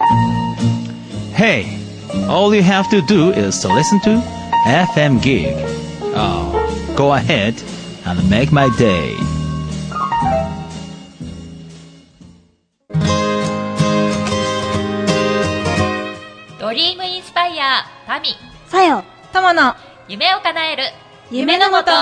Hey, all you have to do is to listen to FM Gig. Oh, go ahead and make my day. ドリームインスパイアタミさよ友の夢を叶える夢のもと。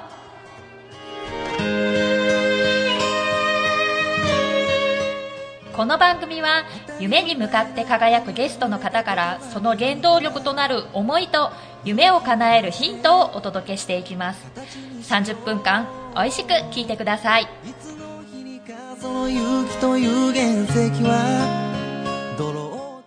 この番組は夢に向かって輝くゲストの方からその原動力となる思いと夢を叶えるヒントをお届けしていきます。30分間おいしく聞いてください。 その勇気という原石は泥を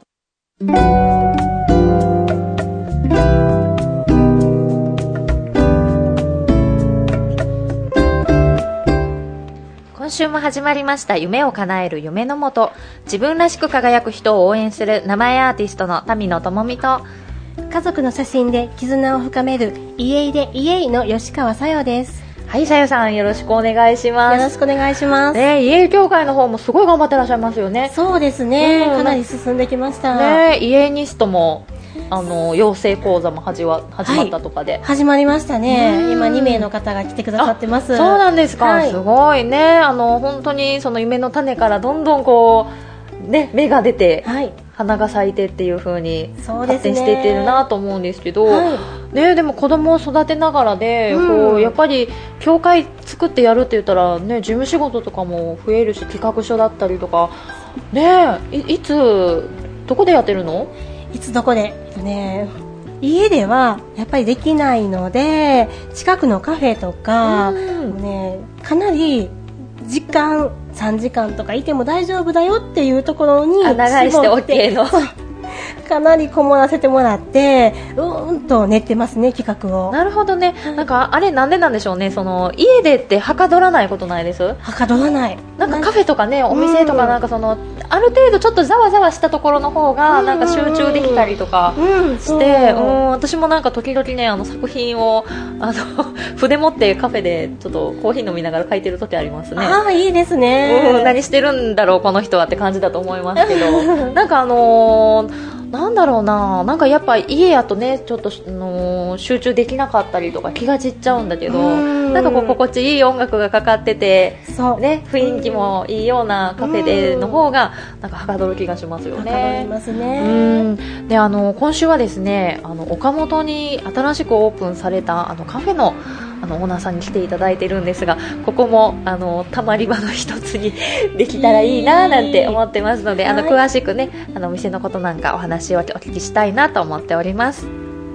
今週も始まりました夢を叶える夢のもと。自分らしく輝く人を応援する名前アーティストの民野智美と、 家族の写真で絆を深める家出家の吉川さよです。 はい、さよさんよろしくお願いします。 よろしくお願いします。 家協会の方もすごい頑張ってらっしゃいますよね。 そうですね、かなり進んできましたね。家ニストも養成講座も始まったとかで、 始まりましたね。今2名の方が来てくださってます。 そうなんですか、すごいね。本当にその夢の種からどんどんこうね芽が出て、花が咲いてっていう風に発展していってるなと思うんですけど、でも子供を育てながらで、こうやっぱり協会作ってやるって言ったらね、事務仕事とかも増えるし、企画書だったりとかね、いつどこでやってるの？ いつどこでね、家ではやっぱりできないので、近くのカフェとか、かなり時間3時間とかいても大丈夫だよっていうところに長居して OK のかなりこもらせてもらってと練ってますね、企画を。 なるほどね。なんかあれなんでなんでしょうね。その家でってはかどらないことないです？はかどらない。 なんかカフェとかね、お店とかなんかそのある程度ちょっとざわざわしたところの方がなんか集中できたりとかして、私もなんか時々ね作品を筆持ってカフェでちょっとコーヒー飲みながら書いてる時ありますね。 ああ、いいですね。 何してるんだろうこの人はって感じだと思いますけどなんかなんだろうな、なんかやっぱ家やとねちょっと集中できなかったりとか気が散っちゃうんだけど、なんかこう心地いい音楽がかかってて、ね、雰囲気もいいようなカフェでの方がなんかはかどる気がしますよね。 はかどりますね。 で今週はですね、岡本に新しくオープンされたカフェのオーナーさんに来ていただいてるんですが、ここもたまり場の一つにできたらいいななんて思ってますので、詳しくねお店のことなんかお話をお聞きしたいなと思っております。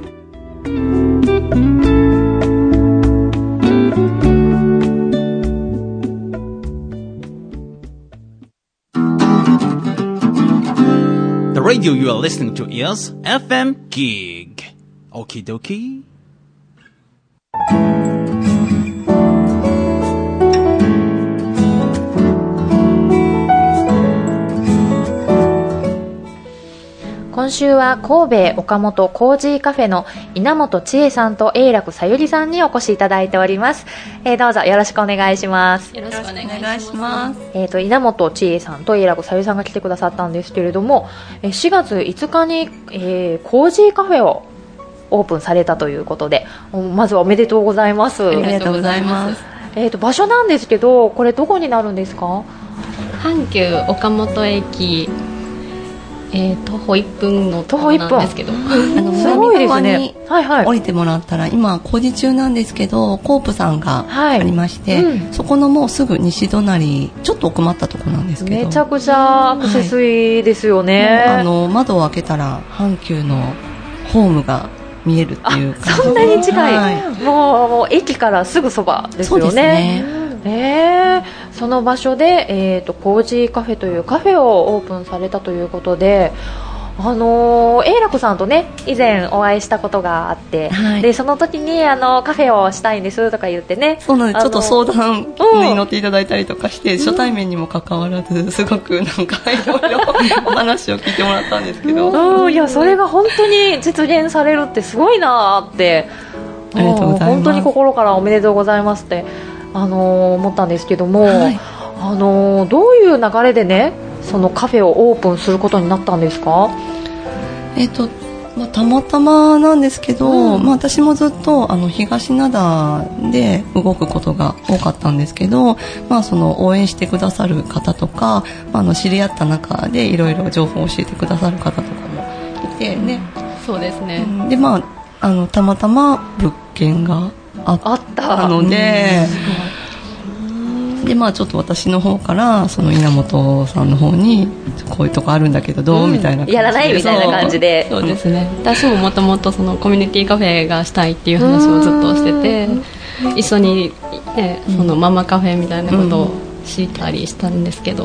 The radio you are listening to is FM Gig. Okie dokie. 今週は神戸岡本コージーカフェの稲本千恵さんと永楽さゆりさんにお越しいただいております。どうぞよろしくお願いします。 よろしくお願いします。 稲本千恵さんと永楽さゆりさんが来てくださったんですけれども、4月5日に、コージーカフェをオープンされたということで、まずはおめでとうございます。 ありがとうございます。 場所なんですけど、これどこになるんですか？ 阪急岡本駅、徒歩1分のところなんですけど、 すごいですね。 降りてもらったら、今工事中なんですけどコープさんがありまして、そこのもうすぐ西隣、ちょっと奥まったところなんですけど、 めちゃくちゃアクセスいいですよね。 窓を開けたら阪急のホームが見えるっていう感じ。 そんなに近い、もう駅からすぐそばですよね。そうですね。その場所で、コージーカフェというカフェをオープンされたということで、永楽さんとね以前お会いしたことがあって、でその時にカフェをしたいんですとか言ってね、 そうなんです。ちょっと相談に乗っていただいたりとかして、初対面にもかかわらずすごくなんかいろいろお話を聞いてもらったんですけど、 いやそれが本当に実現されるってすごいなって、 ありがとうございます。 本当に心からおめでとうございますって思ったんですけども、どういう流れでねそのカフェをオープンすることになったんですか？ たまたまなんですけど、私もずっと東灘で動くことが多かったんですけど、その応援してくださる方とか、知り合った中でいろいろ情報を教えてくださる方とかもいてね。 そうですね。 でたまたま物件があったので、でちょっと私の方からその稲本さんの方にこういうとこあるんだけどどう、みたいな感じでやらないみたいな感じで。 そうですね。私ももともとそのコミュニティカフェがしたいっていう話をずっとしてて、一緒に、そのママカフェみたいなことをしたりしたんですけど、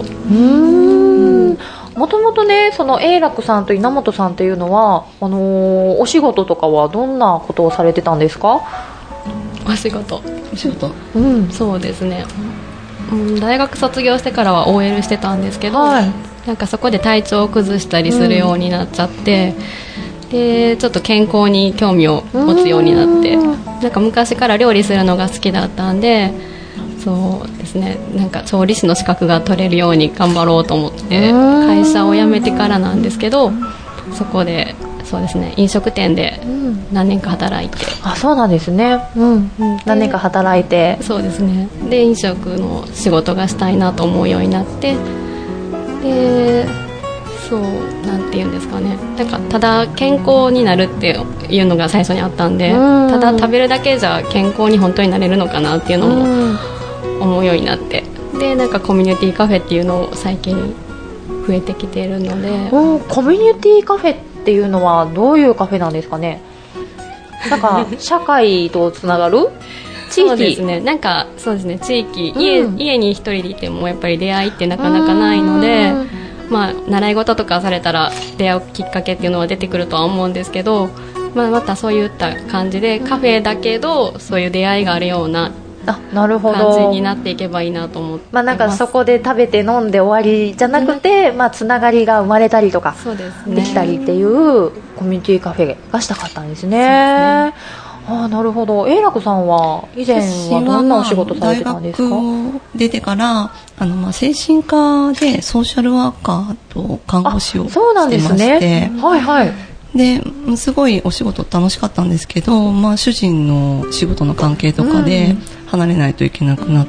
もともとね、その永楽さんと稲本さんっていうのはお仕事とかはどんなことをされてたんですか？ お仕事、そうですね。大学卒業してからは OL してたんですけど、なんかそこで体調を崩したりするようになっちゃって、でちょっと健康に興味を持つようになって、なんか昔から料理するのが好きだったんで、そうですね、なんか調理師の資格が取れるように頑張ろうと思って会社を辞めてからなんですけど、そこでそうですね、飲食店で何年か働いて、 そうなんですね、何年か働いて、 そうですね、で飲食の仕事がしたいなと思うようになって、でそうなんていうんですかね、なんかただ健康になるっていうのが最初にあったんで、ただ食べるだけじゃ健康に本当になれるのかなっていうのも思うようになって、でなんかコミュニティカフェっていうのを最近増えてきているので、 コミュニティカフェっていうのはどういうカフェなんですかね？なんか社会とつながる地域？ そうですね、なんかそうですね、地域、家に一人でいてもやっぱり出会いってなかなかないので、習い事とかされたら出会うきっかけっていうのは出てくるとは思うんですけど、またそういった感じでカフェだけどそういう出会いがあるような感じになっていけばいいなと思ってます。 なんかそこで食べて飲んで終わりじゃなくて、つながりが生まれたりとかできたりっていうコミュニティカフェがしたかったんですね。なるほど。永楽さんは以前はどんなお仕事されてたんですか？ 大学出てから精神科でソーシャルワーカーと看護師をしてまして、 そうなんですね。 ですごいお仕事楽しかったんですけど、主人の仕事の関係とかで離れないといけなくなって、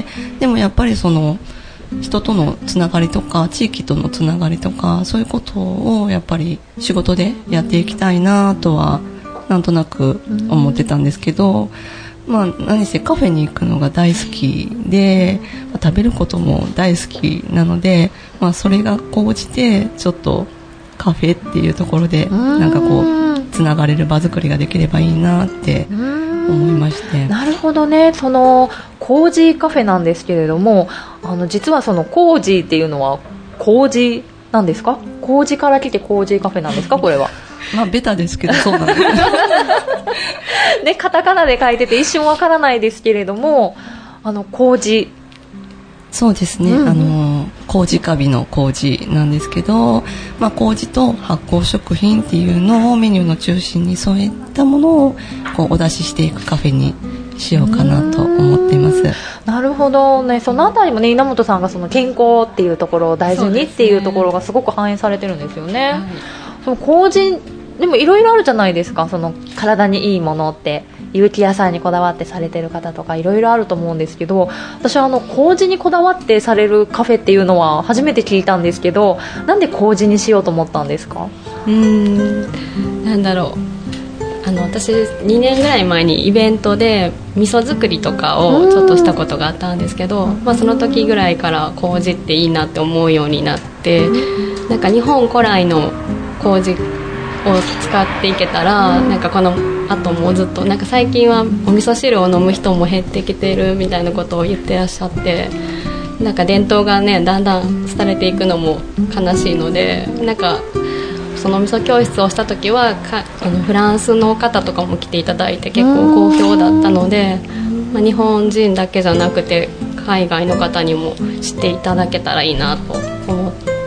でもやっぱりその人とのつながりとか地域とのつながりとかそういうことをやっぱり仕事でやっていきたいなとはなんとなく思ってたんですけど、何せカフェに行くのが大好きで、食べることも大好きなので、それが高じてちょっとカフェっていうところでなんかこうつながれる場作りができればいいなって思いまして。 なるほどね。そのコージーカフェなんですけれども、実はそのコージーっていうのは麹なんですか？麹から来てコージーカフェなんですか？これはベタですけどそうなんですでカタカナで書いてて一瞬わからないですけれども、麹、 そうですね、麹カビの麹なんですけど、麹と発酵食品っていうのをメニューの中心に添えたものをこうお出ししていくカフェにしようかなと思っています。 なるほどね。そのあたりもね、稲本さんがその健康っていうところを大事にっていうところがすごく反映されてるんですよね。その麹でもいろいろあるじゃないですか。その体にいいものって有機野菜にこだわってされてる方とかいろいろあると思うんですけど、私は麹にこだわってされるカフェっていうのは初めて聞いたんですけど、なんで麹にしようと思ったんですか？ なんだろう、私2年ぐらい前にイベントで味噌作りとかをちょっとしたことがあったんですけど、その時ぐらいから麹っていいなって思うようになって、なんか日本古来の麹を使っていけたら、なんかこの後もずっとなんか最近はお味噌汁を飲む人も減ってきてるみたいなことを言ってらっしゃって、なんか伝統がねだんだん廃れていくのも悲しいので、なんかその味噌教室をした時はフランスの方とかも来ていただいて結構好評だったので、日本人だけじゃなくて海外の方にも知っていただけたらいいなと思っ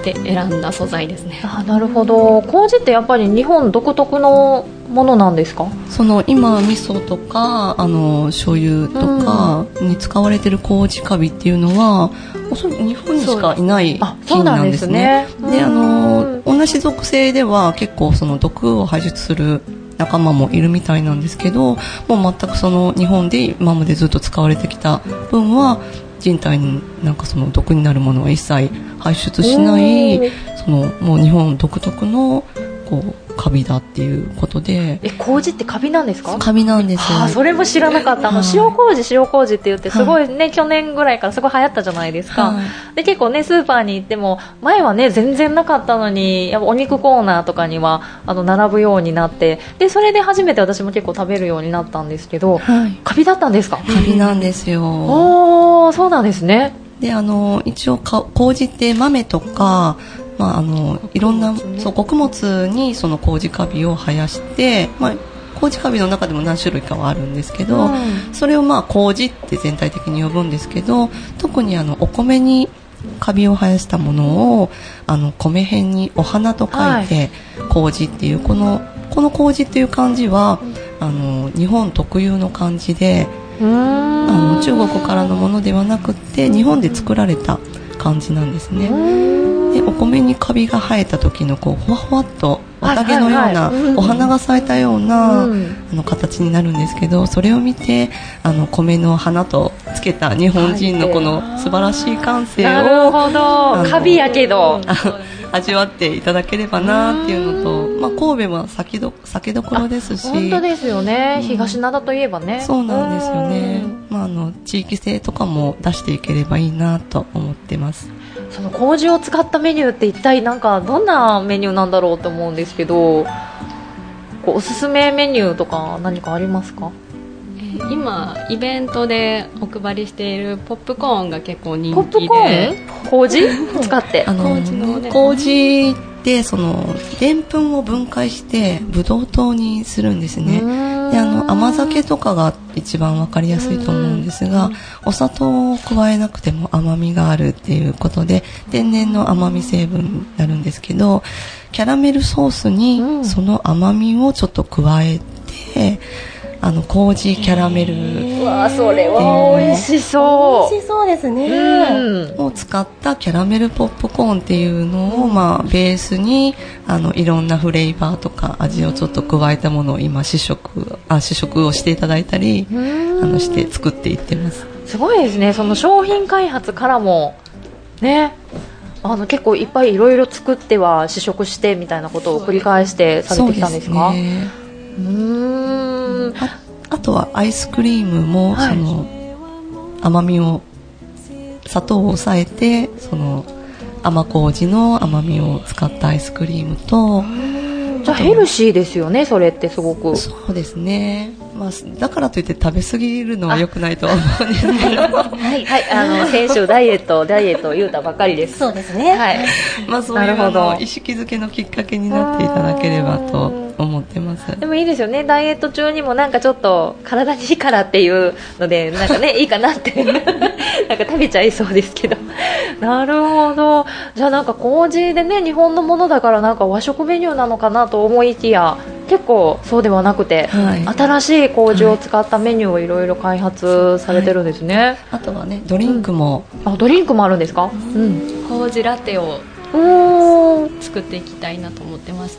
って選んだ素材ですね。 なるほど。麹ってやっぱり日本独特のものなんですか？ 今味噌とか醤油とかに使われてる麹カビっていうのは、おそらく日本にしかいない菌なんですね。で、同じ属性では結構毒を排出する仲間もいるみたいなんですけど、もう全く日本で今までずっと使われてきた分は人体になんか毒になるものは一切排出しない、もう日本独特のカビだっていうことで。 麹ってカビなんですか？ カビなんですよ。 それも知らなかった。塩麹って言ってすごいね、去年ぐらいからすごい流行ったじゃないですか。で、結構ね、スーパーに行っても前はね全然なかったのに、やっぱお肉コーナーとかには並ぶようになって、でそれで初めて私も結構食べるようになったんですけど、カビだったんですか？ カビなんですよ。 そうなんですね。 で、一応麹って豆とか、いろんな穀物に麹カビを生やして、麹カビの中でも何種類かはあるんですけど、それを麹って全体的に呼ぶんですけど、特にお米にカビを生やしたものを米辺にお花と書いて麹っていう、この麹っていう漢字は日本特有の漢字で、中国からのものではなくって日本で作られた漢字なんですね。で、お米にカビが生えた時のほわほわっと綿毛のようなお花が咲いたような形になるんですけど、それを見て米の花とつけた日本人のこの素晴らしい感性を、 なるほど、カビやけど味わっていただければなっていうのと、神戸は酒どころですし。 本当ですよね、東灘といえばね。 そうなんですよね。地域性とかも出していければいいなと思ってます。 その麹を使ったメニューって一体どんなメニューなんだろうと思うんですけど、おすすめメニューとか何かありますか？ 今イベントでお配りしているポップコーンが結構人気で。 ポップコーン？麹使って麹ってでんぷんを分解してブドウ糖にするんですね。で、甘酒とかが一番わかりやすいと思うんですが、お砂糖を加えなくても甘みがあるっていうことで天然の甘み成分になるんですけど、キャラメルソースにその甘みをちょっと加えて、麹キャラメルっていう、 それは美味しそう。 美味しそうですね。 を使ったキャラメルポップコーンっていうのを、ベースにいろんなフレーバーとか味をちょっと加えたものを今試食をしていただいたりして作っていってます。 すごいですね。その商品開発からもね、結構いっぱいいろいろ作っては試食してみたいなことを繰り返してされてきたんですか？ そうですね。あとはアイスクリームも、甘みを砂糖を抑えて甘麹の甘みを使ったアイスクリームと、 じゃあヘルシーですよね、それってすごく。 そうですね。だからといって食べ過ぎるのは良くないとは思うんですけど先週ダイエットを言うたばかりです。 そうですね。 そういう意識づけのきっかけになっていただければと思ってます。 でもいいですよね、ダイエット中にもちょっと体にいいからっていうのでいいかなって食べちゃいそうですけどなるほど。じゃあ麹でね、日本のものだから和食メニューなのかなと思いきや、結構そうではなくて、新しい麹を使ったメニューをいろいろ開発されてるんですね。 あとはね、ドリンクも、 ドリンクもあるんですか？ 麹ラテを作っていきたいなと思ってまして。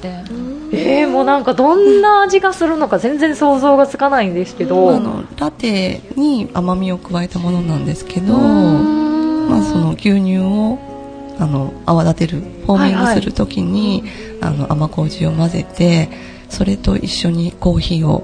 もうどんな味がするのか全然想像がつかないんですけど、 ラテに甘みを加えたものなんですけど、その牛乳を泡立てるフォーミングするときに、甘麹を混ぜて、それと一緒にコーヒーを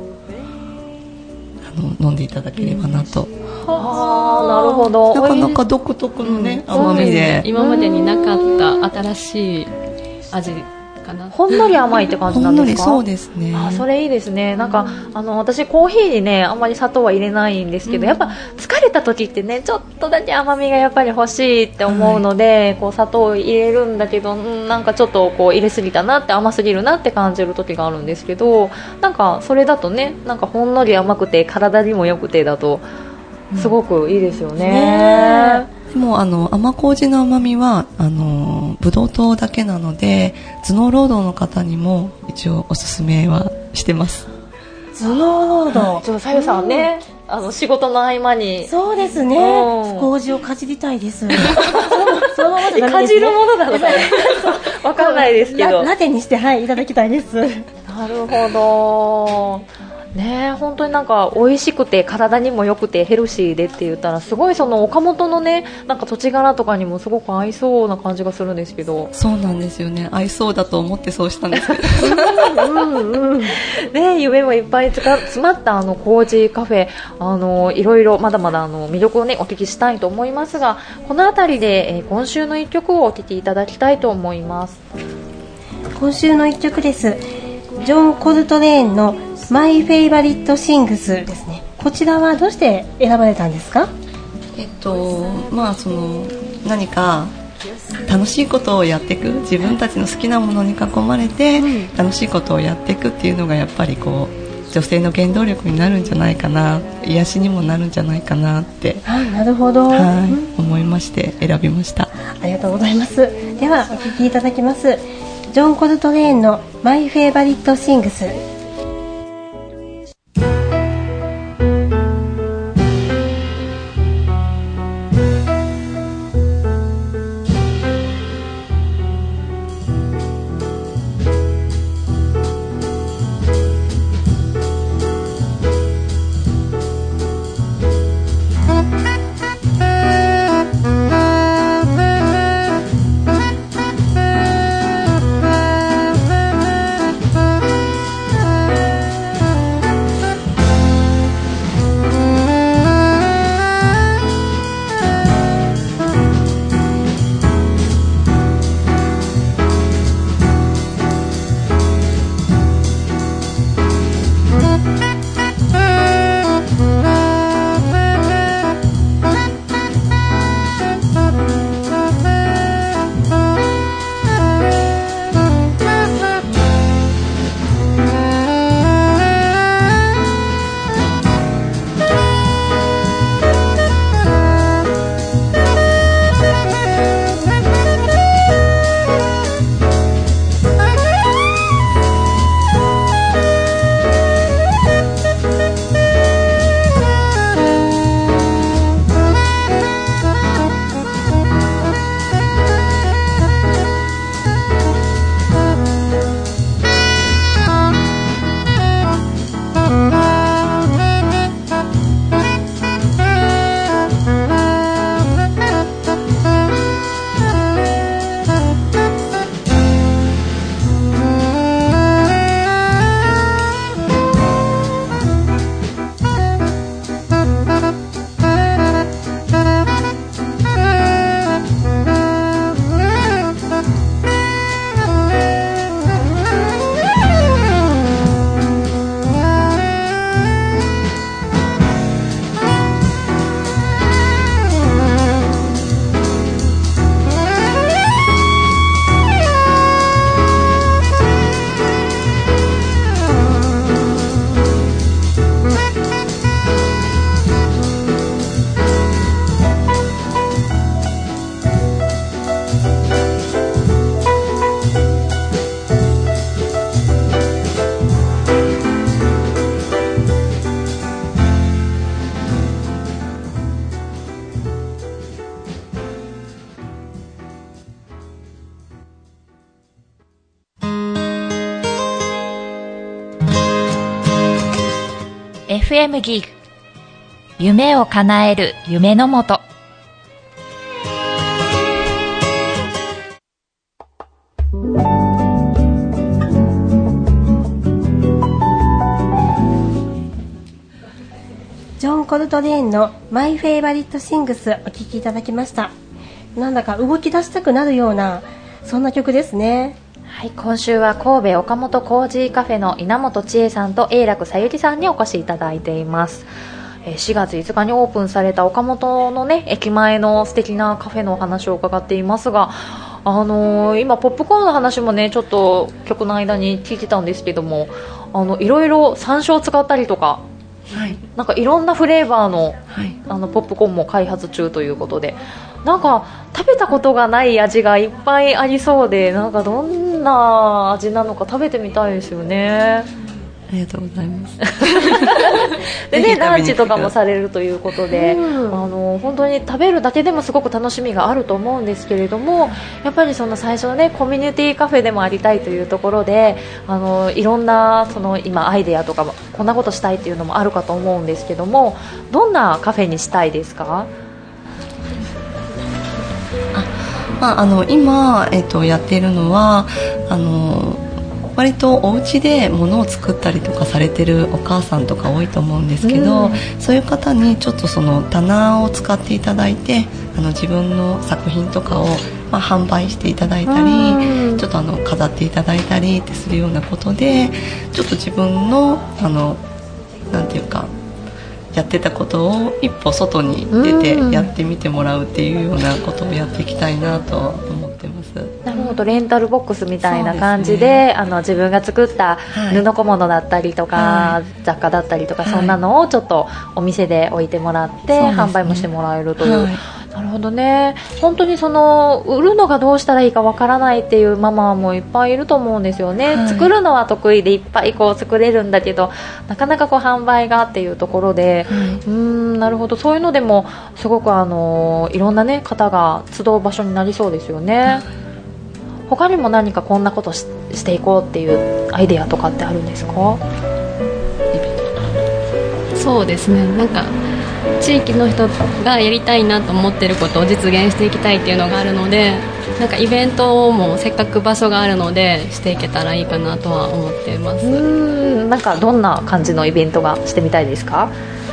飲んでいただければなと。 なるほど。 なかなか独特のね、甘みで、 今までになかった新しい味かな。 ほんのり甘いって感じなんですか？ そうですね。 それいいですね。私コーヒーにね、あんまり砂糖は入れないんですけど、やっぱ疲れた時ってね、ちょっとだけ甘みがやっぱり欲しいって思うので、砂糖を入れるんだけど、ちょっと入れすぎたなって、甘すぎるなって感じる時があるんですけど、それだとね、ほんのり甘くて体にも良くてだとすごくいいですよね。 でも甘麹の甘みはブドウ糖だけなので、頭脳労働の方にも一応おすすめはしてます。 頭脳労働、 ちょっとさゆさんね、仕事の合間に。 そうですね、麹をかじりたいです。そのままでかじるものなのかねわかんないですけど、 ラテにして、はい、いただきたいです。 なるほどね。本当になんか美味しくて体にも良くてヘルシーでって言ったら、すごいその岡本のね、なんか土地柄とかにもすごく合いそうな感じがするんですけど。 そうなんですよね、合いそうだと思ってそうしたんですけどね、夢もいっぱい詰まった麹カフェ、いろいろまだまだ魅力をねお聞きしたいと思いますが、この辺りで、今週の一曲をお聴きいただきたいと思います。 今週の一曲です。ジョン・コルトレーンのマイ・フェイバリット・シングスですね。こちらはどうして選ばれたんですか？ 何か楽しいことをやっていく、自分たちの好きなものに囲まれて楽しいことをやっていくっていうのがやっぱりこう女性の原動力になるんじゃないかな、癒しにもなるんじゃないかなって、 なるほど、 思いまして選びました。 ありがとうございます。ではお聴きいただきます。ジョン・コルトレーンのマイ・フェイバリット・シングス。 FM ギグ、夢を叶える夢のもと。 ジョン・コルトレーンのマイ・フェイバリット・シングスお聴きいただきました。なんだか動き出したくなるようなそんな曲ですね。 はい、今週は神戸岡本麹カフェの稲本千恵さんと永楽さゆりさんにお越しいただいています。4月5日にオープンされた岡本のね駅前の素敵なカフェのお話を伺っていますが、今ポップコーンの話もねちょっと曲の間に聞いてたんですけども、いろいろ山椒を使ったりとか、なんかいろんなフレーバーの、ポップコーンも開発中ということで、 なんか食べたことがない味がいっぱいありそうで、なんかどんな味なのか食べてみたいですよね。 ありがとうございますでね、ランチとかもされるということで、本当に食べるだけでもすごく楽しみがあると思うんですけれども、やっぱりその最初のね、コミュニティカフェでもありたいというところで、いろんなその今アイデアとかもこんなことしたいっていうのもあるかと思うんですけども、どんなカフェにしたいですか？ 今、やっているのは割とお家で物を作ったりとかされてるお母さんとか多いと思うんですけど、そういう方にちょっとその棚を使っていただいて、自分の作品とかを、販売していただいたり、ちょっと飾っていただいたりってするようなことで、ちょっと自分のなんていうかやってたことを一歩外に出てやってみてもらうっていうようなことをやっていきたいなと思ってます。 なるほど、レンタルボックスみたいな感じで、自分が作った布小物だったりとか、雑貨だったりとか、そんなのをちょっとお店で置いてもらって、販売もしてもらえるという、なるほどね。本当にその売るのがどうしたらいいかわからないっていうママもいっぱいいると思うんですよね、作るのは得意でいっぱいこう作れるんだけど、なかなかこう販売がっていうところで、なるほど、そういうのでもすごくいろんな、ね、方が集う場所になりそうですよね。他にも何かこんなことしていこうっていうアイデアとかってあるんですか？ そうですね、なんか地域の人がやりたいなと思ってることを実現していきたいっていうのがあるので、なんかイベントもせっかく場所があるのでしていけたらいいかなとは思っています。 なんかどんな感じのイベントがしてみたいですか？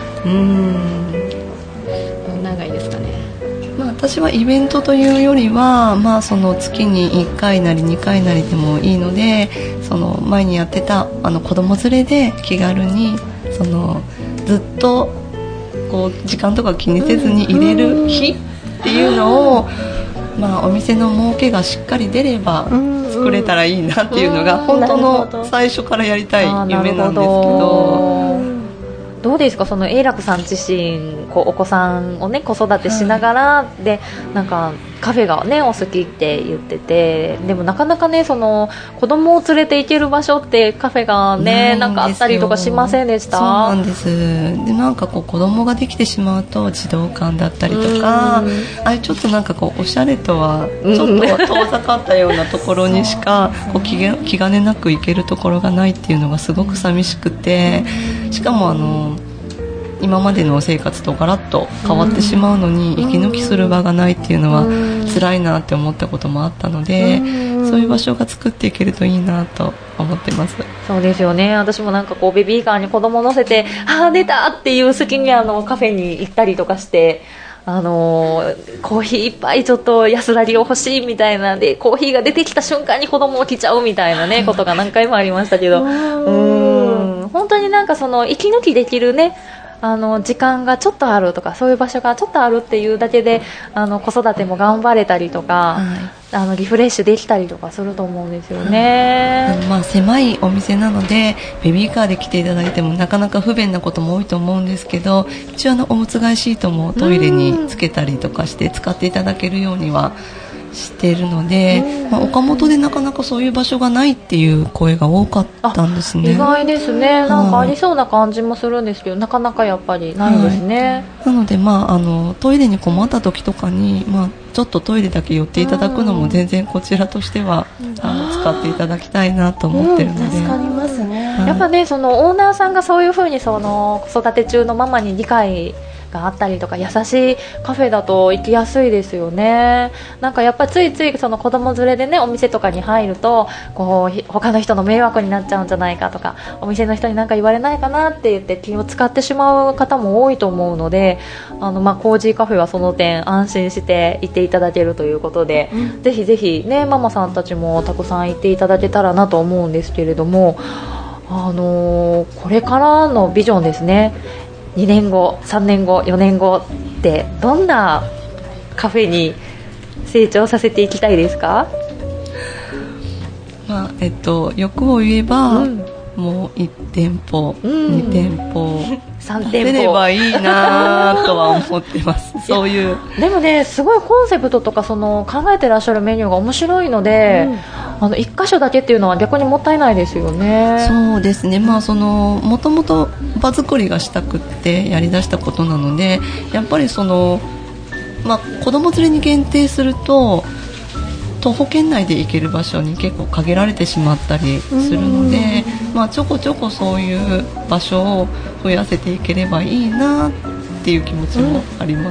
長いですかね。 私はイベントというよりは、その月に1回なり2回なりでもいいので、その前にやってた子供連れで気軽にずっとこう時間とか気にせずに入れる日っていうのを、お店の儲けがしっかり出れば作れたらいいなっていうのが本当の最初からやりたい夢なんですけど。 どうですか、その永楽さん自身お子さんを、ね、子育てしながら、でなんかカフェが、ね、お好きって言ってて、でもなかなかね、その子供を連れて行ける場所ってカフェがね、なんかあったりとかしませんでした？ そうなんです。でなんかこう子供ができてしまうと児童館だったりとか、ちょっとなんかこうおしゃれとはちょっと遠ざかったようなところにしかこう気兼ねなく行けるところがないっていうのがすごく寂しくて、しかも今までの生活とガラッと変わってしまうのに息抜きする場がないっていうのは辛いなって思ったこともあったので、そういう場所が作っていけるといいなと思ってます。 そうですよね。私もなんかこうベビーカーに子供乗せて出たっていう隙にカフェに行ったりとかして、コーヒー一杯ちょっと安らぎを欲しいみたいなで、コーヒーが出てきた瞬間に子供起きちゃうみたいなねことが何回もありましたけど、本当になんかその息抜きできるね、時間がちょっとあるとか、そういう場所がちょっとあるっていうだけで子育ても頑張れたりとか、リフレッシュできたりとかすると思うんですよね。 狭いお店なのでベビーカーで来ていただいてもなかなか不便なことも多いと思うんですけど、一応おむつ替えシートもトイレにつけたりとかして使っていただけるようにはしているので、岡本でなかなかそういう場所がないっていう声が多かったんですね。 意外ですね。なんかありそうな感じもするんですけど、なかなかやっぱりないですね。 なので、トイレに困った時とかに、ちょっとトイレだけ寄っていただくのも全然こちらとしては使っていただきたいなと思ってるので、 助かりますね。 やっぱね、そのオーナーさんがそういう風にその子育て中のママに理解があったりとか、優しいカフェだと行きやすいですよね。なんかやっぱついついその子供連れでね、お店とかに入るとこう他の人の迷惑になっちゃうんじゃないかとか、お店の人に何か言われないかなって言って気を使ってしまう方も多いと思うので、コージーカフェはその点安心して行っていただけるということで、ぜひぜひね、ママさんたちもたくさん行っていただけたらなと思うんですけれども、これからのビジョンですね。2年後、3年後、4年後ってどんなカフェに成長させていきたいですか？ 欲を言えば、 もう1店舗、2店舗 3店舗出ればいいなとは思ってますそういうでもね、すごいコンセプトとかその考えてらっしゃるメニューが面白いので、1箇所だけっていうのは逆にもったいないですよね。 そうですね、もともと場作りがしたくってやりだしたことなので、やっぱり子供連れに限定すると徒歩圏内で行ける場所に結構限られてしまったりするので、ちょこちょこそういう場所を増やせていければいいなっていう気持ちもあります。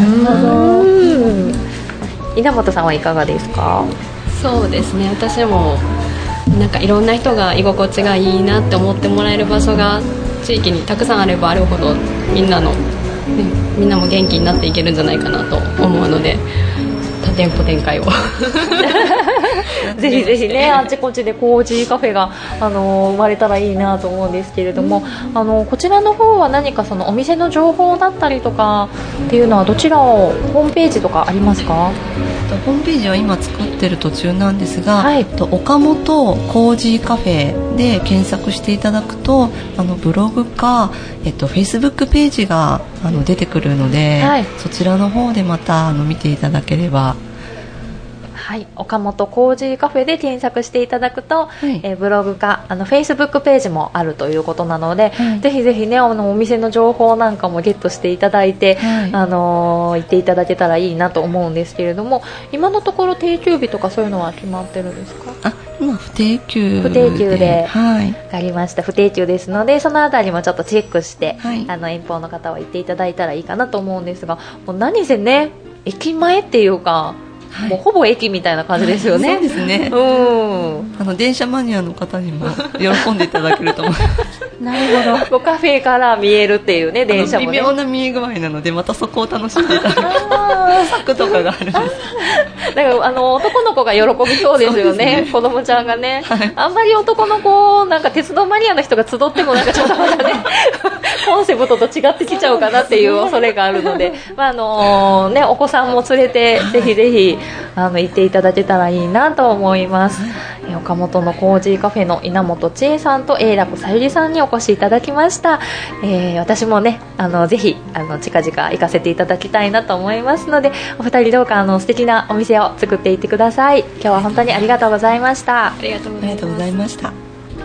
稲本さんはいかがですか？ そうですね、私もなんかいろんな人が居心地がいいなって思ってもらえる場所が地域にたくさんあればあるほどみんなも元気になっていけるんじゃないかなと思うので、多店舗展開をぜひぜひね、あちこちでコージーカフェが、生まれたらいいなと思うんですけれども、こちらの方は何かそのお店の情報だったりとかっていうのはどちらをホームページとかありますか？ ホームページは今作ってる途中なんですが、岡本コージーカフェで検索していただくとブログか、Facebook ページが出てくるので、そちらの方でまた見ていただければ。 はい、岡本コージーカフェで検索していただくと、ブログかFacebook ページもあるということなので、ぜひぜひね、お店の情報なんかもゲットしていただいて、行っていただけたらいいなと思うんですけれども、今のところ定休日とかそういうのは決まってるんですか？ 今不定休で、分かりました。不定休ですので、そのあたりもちょっとチェックして、遠方の方は行っていただいたらいいかなと思うんですが、もう何せね、駅前っていうか、もうほぼ駅みたいな感じですよね。 そうですね。電車マニアの方にも喜んでいただけると思います。 なるほど。カフェから見えるっていうね、電車もね。 微妙な見え具合なので、またそこを楽しんでいただく柵とかがあるんです。 だから男の子が喜びそうですよね。子供ちゃんがね。あんまり男の子なんか鉄道マニアの人が集ってもなんかちょっとまたねコンセプトと違ってきちゃうかなっていう恐れがあるので、お子さんも連れてぜひぜひ行っていただけたらいいなと思います。岡本のコージーカフェの稲本千恵さんと永楽さゆりさんにお越しいただきました。私もねぜひ近々行かせていただきたいなと思いますので、お二人どうか素敵なお店を作っていってください。今日は本当にありがとうございました。 ありがとうございました。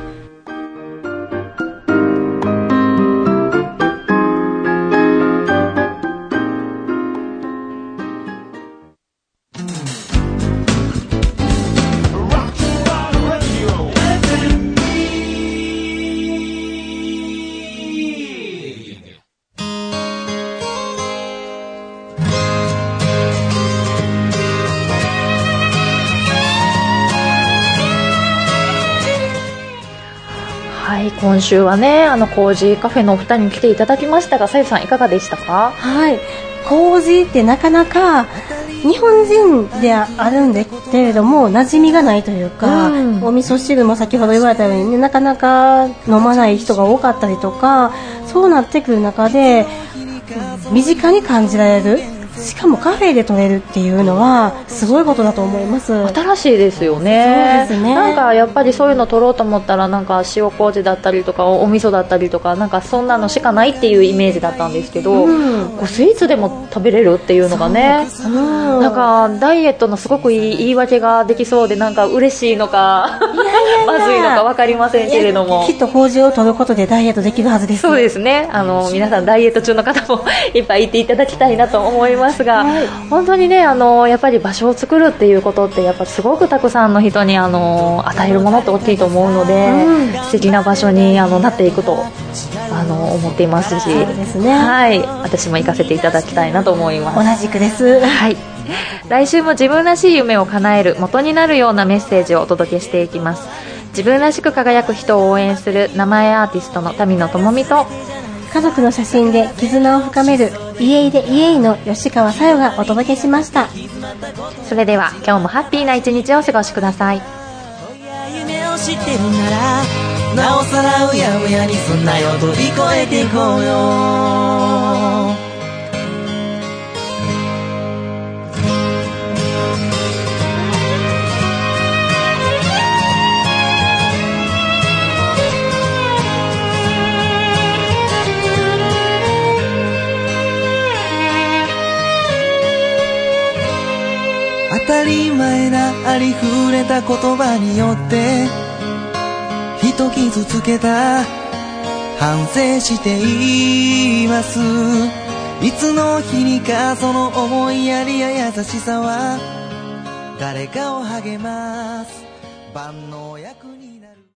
今週はねコージーカフェのお二人に来ていただきましたが、さゆさんいかがでしたか？ はい、コージーってなかなか日本人であるんだけれども馴染みがないというか、お味噌汁も先ほど言われたように、ね、なかなか飲まない人が多かったりとか、そうなってくる中で身近に感じられる、しかもカフェで取れるっていうのはすごいことだと思います。 新しいですよね。 そうですね。 なんかやっぱりそういうの取ろうと思ったらなんか塩麹だったりとかお味噌だったりとかなんかそんなのしかないっていうイメージだったんですけど、こうスイーツでも食べれるっていうのがね、なんかダイエットのすごくいい言い訳ができそうで、なんか嬉しいのかまずいのか分かりませんけれども、 きっと麹を取ることでダイエットできるはずです。 そうですね。皆さんダイエット中の方もいっぱいいていただきたいなと思いますが、本当にねやっぱり場所を作るっていうことってやっぱすごくたくさんの人に与えるものって大きいと思うので、素敵な場所になっていくと思っていますし、 そうですね。 はい、私も行かせていただきたいなと思います。 同じくです。 はい。来週も自分らしい夢を叶える元になるようなメッセージをお届けしていきます。自分らしく輝く人を応援する名前アーティストの民野智美と、 家族の写真で絆を深める家出家の吉川さよがお届けしました。 それでは今日もハッピーな一日をお過ごしください。 夢を知ってるならなおさらうやむやにそんなよ飛び越えていこうよ。 ありふれた言葉によって人傷つけた反省しています。いつの日にかその思いやりや優しさは誰かを励ます万能役に